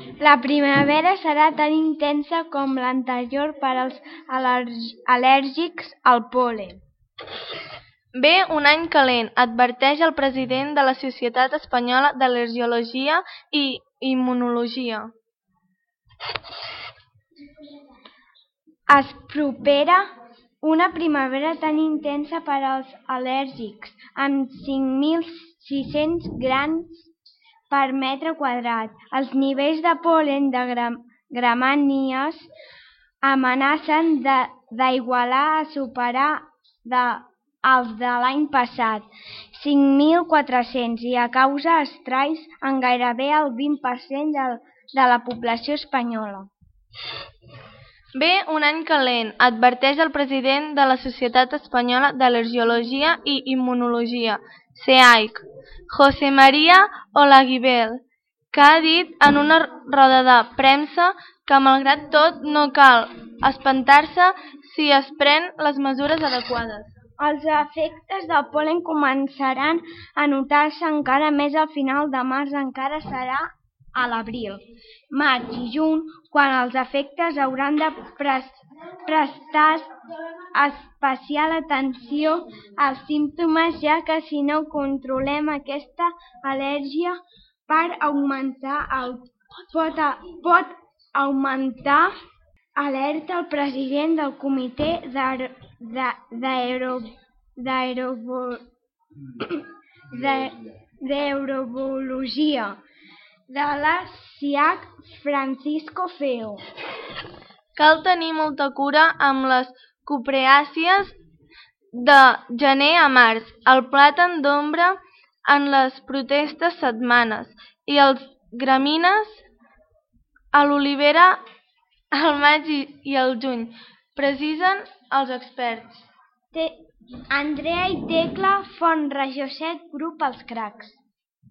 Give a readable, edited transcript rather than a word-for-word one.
La primavera serà tan intensa com l'anterior per als al·lèrgics al pol·len. Ve un any calent, adverteix el president de la Societat Espanyola d'Al·lergologia i Immunologia. Es propera una primavera tan intensa per als al·lèrgics, amb 5.600 grams per metre quadrat. Els nivells de pol·len de gramànies amenacen d'igualar a superar els de l'any passat, 5.400, i a causa estralls en gairebé el 20% de la població espanyola. Ve un any calent, adverteix el president de la Societat Espanyola d'Al·lergologia i Immunologia, SEAIC, José María Olaguibel, que ha dit en una roda de premsa que malgrat tot no cal espantar-se si es pren les mesures adequades. Els efectes del pol·len començaran a notar-se encara més al final de març, encara serà a l'abril, maig i juny, quan els efectes hauran de prestar especial atenció als símptomes, ja que si no controlem aquesta al·lèrgia pot augmentar, alerta el president del Comitè d'Eurobiologia de la SIAC, Francisco Feo. Cal tenir molta cura amb les copreàcies de gener a març, el plàtan d'ombra en les properes setmanes i els gramínies a l'olivera al maig i al juny, precisen els experts. Andrea i Tecla, Font, Regió 7, grup Els Cracs.